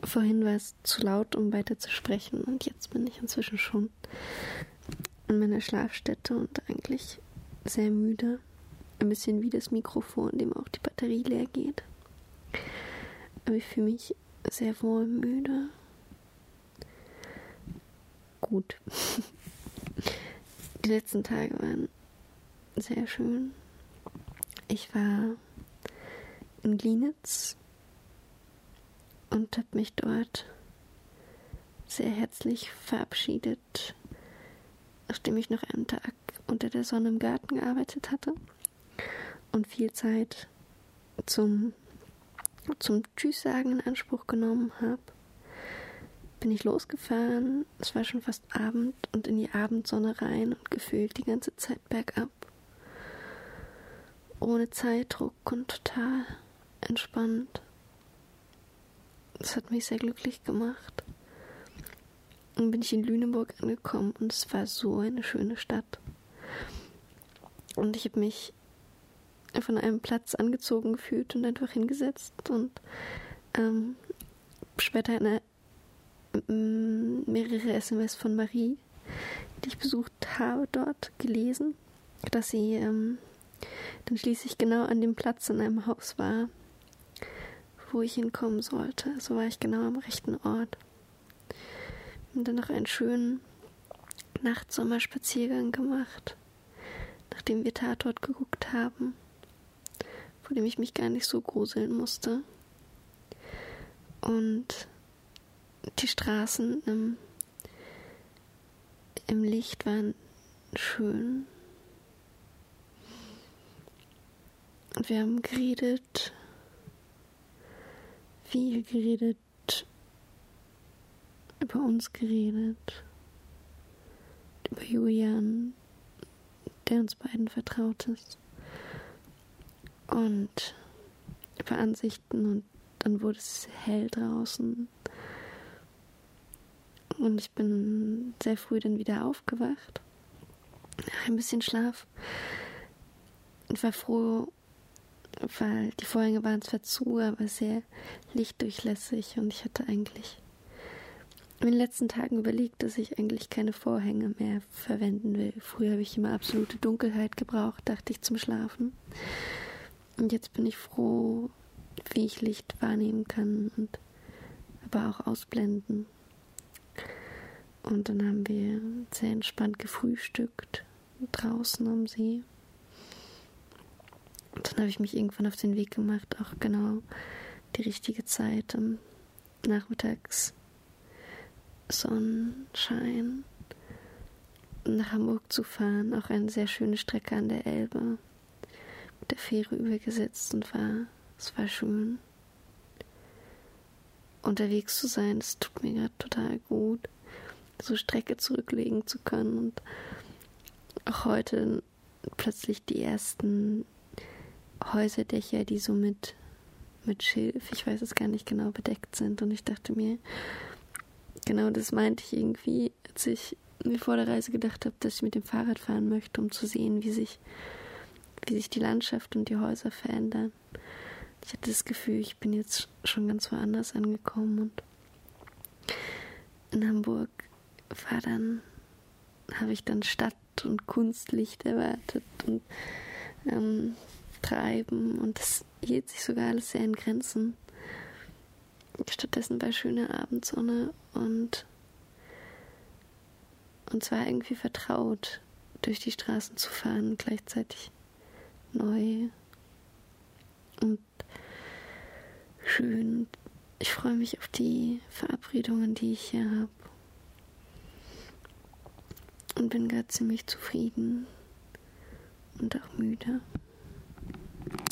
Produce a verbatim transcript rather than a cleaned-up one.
Vorhin war es zu laut, um weiter zu sprechen, und jetzt bin ich inzwischen schon in meiner Schlafstätte und eigentlich sehr müde. Ein bisschen wie das Mikrofon, dem auch die Batterie leer geht. Aber ich fühle mich sehr wohl müde. Gut. Die letzten Tage waren sehr schön. Ich war in Glienicz und habe mich dort sehr herzlich verabschiedet, nachdem ich noch einen Tag unter der Sonne im Garten gearbeitet hatte und viel Zeit zum, zum Tschüss sagen in Anspruch genommen habe. Bin ich losgefahren, es war schon fast Abend, und in die Abendsonne rein und gefühlt die ganze Zeit bergab. Ohne Zeitdruck und total entspannt. Das hat mich sehr glücklich gemacht. Dann bin ich in Lüneburg angekommen und es war so eine schöne Stadt. Und ich habe mich von einem Platz angezogen gefühlt und einfach hingesetzt und ähm, später eine, ähm, mehrere S M S von Marie, die ich besucht habe, dort gelesen, dass sie ähm, dann schließlich genau an dem Platz in einem Haus war, wo ich hinkommen sollte. So war ich genau am rechten Ort. Und dann noch einen schönen Nachtsommerspaziergang gemacht, nachdem wir Tatort geguckt haben, vor dem ich mich gar nicht so gruseln musste. Und die Straßen im, im Licht waren schön. Und wir haben geredet, viel geredet, über uns geredet, über Julian, der uns beiden vertraut ist, und über Ansichten, und dann wurde es hell draußen und ich bin sehr früh dann wieder aufgewacht, nach ein bisschen Schlaf, und war froh, weil die Vorhänge waren zwar zu, aber sehr lichtdurchlässig, und ich hatte eigentlich in den letzten Tagen überlegt, dass ich eigentlich keine Vorhänge mehr verwenden will. Früher habe ich immer absolute Dunkelheit gebraucht, dachte ich, zum Schlafen. Und jetzt bin ich froh, wie ich Licht wahrnehmen kann und aber auch ausblenden. Und dann haben wir sehr entspannt gefrühstückt, draußen am See. Und dann habe ich mich irgendwann auf den Weg gemacht, auch genau die richtige Zeit, um nachmittags Sonnenschein nach Hamburg zu fahren. Auch eine sehr schöne Strecke an der Elbe. Mit der Fähre übergesetzt und war, es war schön. Unterwegs zu sein, das tut mir gerade total gut. So Strecke zurücklegen zu können und auch heute plötzlich die ersten Häuserdächer, die so mit, mit Schilf, ich weiß es gar nicht genau, bedeckt sind. Und ich dachte mir, genau das meinte ich irgendwie, als ich mir vor der Reise gedacht habe, dass ich mit dem Fahrrad fahren möchte, um zu sehen, wie sich, wie sich die Landschaft und die Häuser verändern. Ich hatte das Gefühl, ich bin jetzt schon ganz woanders angekommen, und in Hamburg war dann, habe ich dann Stadt und Kunstlicht erwartet und ähm, Treiben, und das hielt sich sogar alles sehr in Grenzen. Stattdessen war schöne Abendsonne und und zwar irgendwie vertraut, durch die Straßen zu fahren, gleichzeitig neu und schön. Ich freue mich auf die Verabredungen, die ich hier habe, und bin gerade ziemlich zufrieden und auch müde.